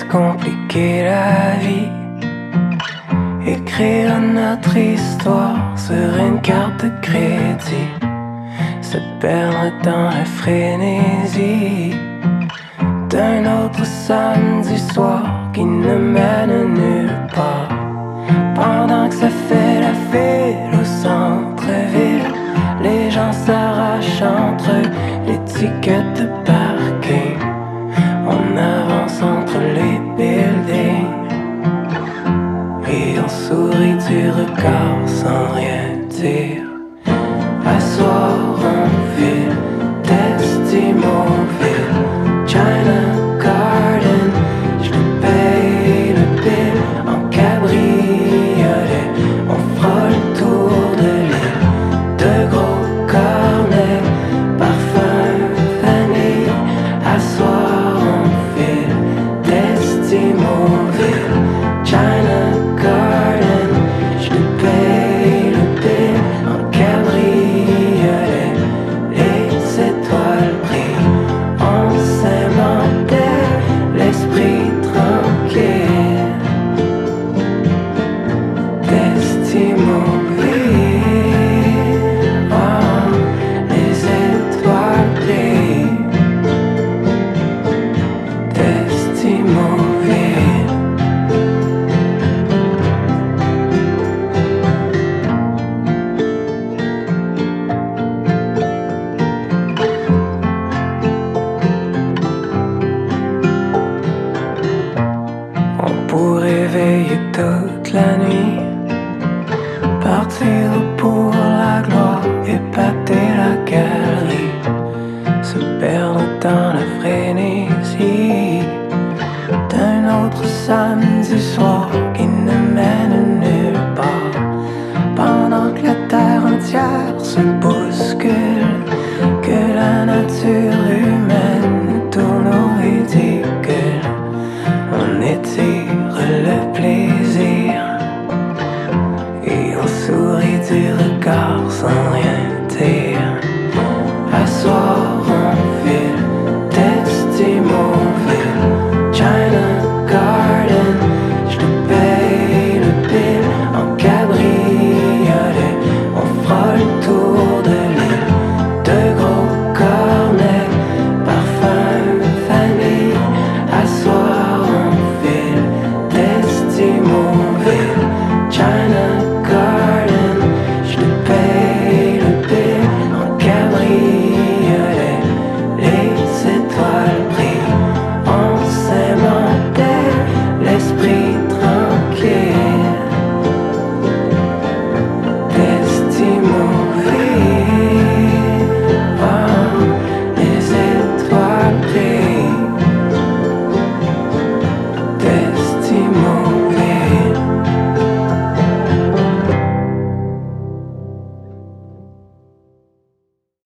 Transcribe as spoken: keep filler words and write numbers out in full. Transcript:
compliquer la vie. Écrire notre histoire sur une carte de crédit, se perdre dans la frénésie d'un autre samedi soir qui ne mène nulle part. Pendant que ça fait la file au centre-ville, les gens s'arrachent entre eux les tickets de parking. On avance entre les buildings et on sourit du regard sans rien dire. À soir on file Testimoville, China Garden, je te paye le bill en cabriolet. On fera le tour de l'île, de gros cornets, parfum vanille. À soir on file Testimoville, China Garden, je te paye le bill en cabriolet. Les étoiles brillent, on s'aimantait, l'esprit tranquille. Testimoville, oh, les étoiles brillent. Testimoville. On pourrait veiller toute la nuit, partir pour la gloire, épater la galerie, se perdre dans la frénésie d'un autre samedi soir